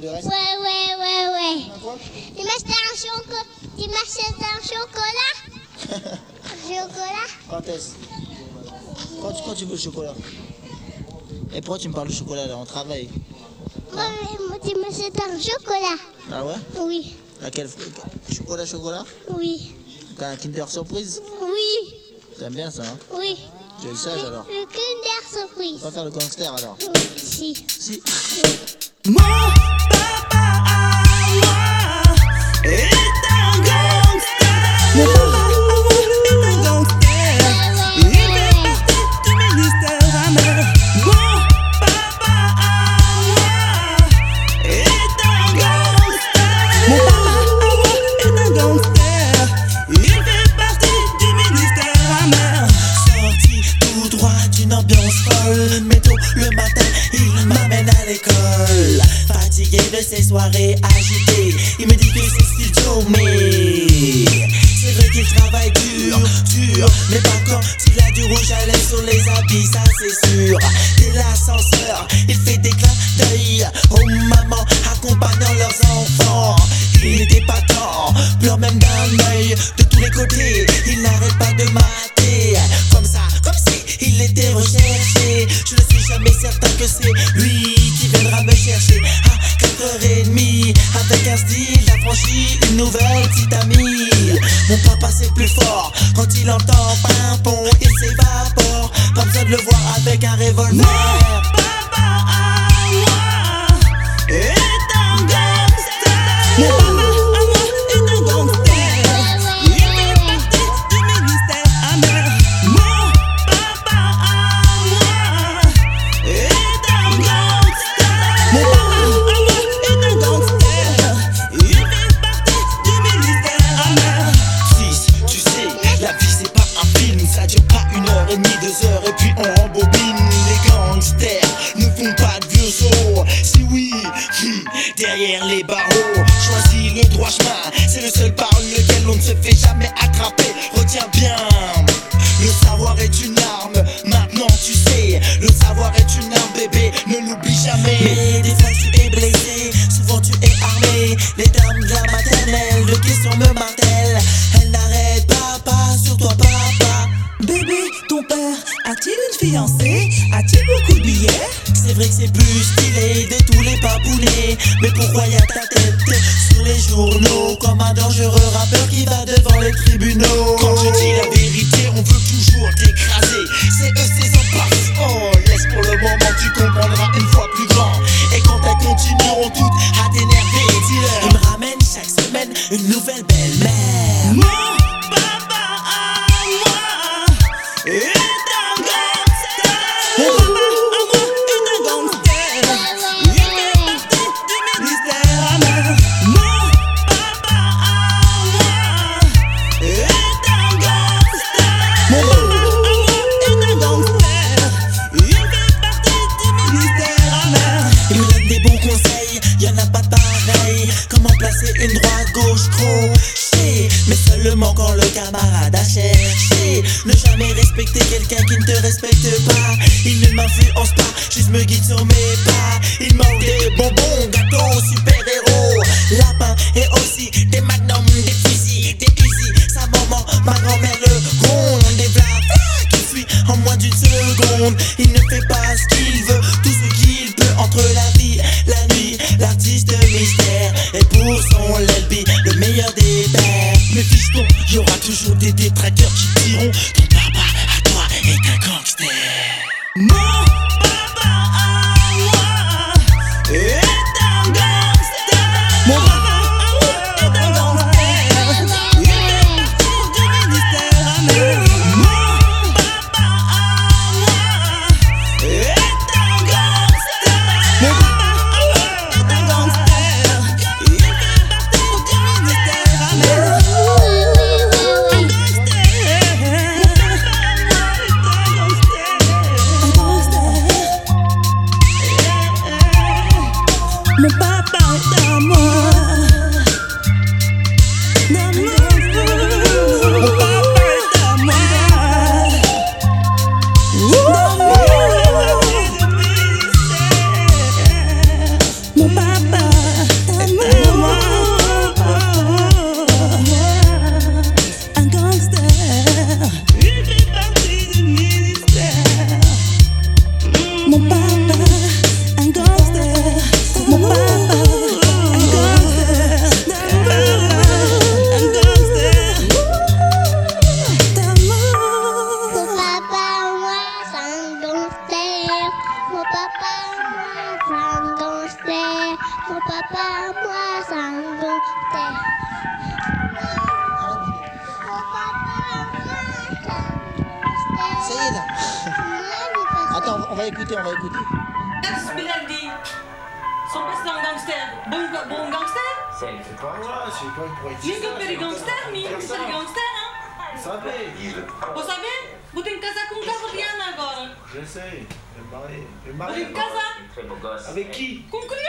le reste? Ouais. Quoi? Tu m'achètes un chocolat? Chocolat? Quand est-ce? Quand tu veux le chocolat? Et pourquoi tu me parles de chocolat là? On travaille. Moi, tu m'achètes un chocolat? Ah ouais? Oui. Laquelle? Chocolat? Oui. Un Kinder Surprise? Oui. T'aimes bien ça, hein? Oui. Tu es le sage alors? Le Kinder Surprise. On va faire le gangster alors? Oui. Si. Si. Mon papa à moi est un gangster. Mon papa à moi est un gangster. Il fait partie du ministère amer. Mon papa à moi est un gangster. Mon papa à moi est un gangster. Il fait partie du ministère amer. Sorti tout droit d'une ambiance folle. Mais tôt le matin, il m'amène à l'école. Fatigué de ces soirées agitées, il me dit que c'est studio, mais c'est vrai qu'il travaille dur, mais pas quand il a du rouge à lèvres sur les habits, ça c'est sûr. Dès l'ascenseur, il fait des clins d'œil aux mamans accompagnant leurs enfants. Il est épatant, pleure même d'un œil de tous les côtés. Il n'arrête pas de mater, comme ça, comme si il était recherché. Je ne suis jamais certain que c'est lui qui viendra me chercher à 4h30. Avec un style affranchi, une nouvelle petite amie. Mon papa c'est plus fort, quand il entend pimpon, il s'évapore. Pas besoin de le voir avec un revolver. Mon papa à moi est un gangster. Mon papa à moi est un gangster. Il fait partie du ministère amer. Mon papa à moi est un gangster. Mon papa à moi est un gangster. Il fait partie du ministère amer. Fils, tu sais, la vie c'est pas un film. Ça dure pas 1h30, 2h et puis on rembobine. Les gangsters ne font pas de vieux os. Si oui, derrière les barreaux, choisis le droit chemin. C'est le seul par lequel on ne se fait jamais attraper. Retiens bien, le savoir est une arme. Maintenant tu sais, le savoir est une arme, bébé, ne l'oublie jamais. Mais des fois tu es blessé, souvent tu es armé. Les dames de la maternelle, de questions me martèlent. Elles n'arrêtent pas sur toi papa. Bébé, ton père a-t-il une fiancée? A-t-il beaucoup de billets? C'est vrai que c'est plus stylé de tous les papounets. Mais pourquoi y'a ta tête sur les journaux comme un dangereux rappeur qui va devant les tribunaux? Quand tu dis la vérité, on veut toujours t'écraser. C'est eux ces impasses. Oh, laisse pour le moment, tu comprendras une fois plus grand. Et quand elles continueront toutes à t'énerver, dis-leur, il me ramène chaque semaine une nouvelle belle-mère. Mon papa à moi est un gangster. Mon papa à moi est un gangster. Il fait partie du ministère amer. Mon papa à moi est un gangster. Mon papa à moi est un gangster. Il fait partie du ministère amer. Il me donne des bons conseils, y'en a pas de pareil. Comment placer une droite gauche crochée, mais seulement quand le camarade a cherché. Ne jamais respecter quelqu'un qui ne te respecte pas. Il ne m'influence pas, juste me guide sur mes pas. Il manque des bonbons, gâteaux, super-héros, lapins et aussi des magnums, des fusils, des usines. Sa maman, ma grand-mère le gronde. Des vlats qui fuient en moins d'une seconde. Il ne fait pas ce qu'il veut, tout ce qu'il peut entre la vie, la nuit. L'artiste mystère et pour son LB, le meilleur des pères. Mais fiston, y aura toujours des détracteurs qui diront ton papa à toi est un gangster. Mon papa à moi est un gangster. Mon papa à moi est un gangster. Il fait partie du ministère amer. Mon papa à moi est un gangster. Mon papa à moi est un gangster. Il fait partie du ministère amer. Un gangster. Mon papa est à moi. Mon papa est à moi. Mon papa. papa, moi, c'est un gangster. Ça y est là. Attends, on va écouter. Bilal son best een gangster. Bon gangster? C'est pas moi, c'est pas une poésie. Niet goed bij de gangster, niet goed bij de gangster, hein? Savez, Vous savez? Moet in casa com Diana agora. je sais, elle est mariée. Elle est Moet mariée. in casa Avec qui? com Chris.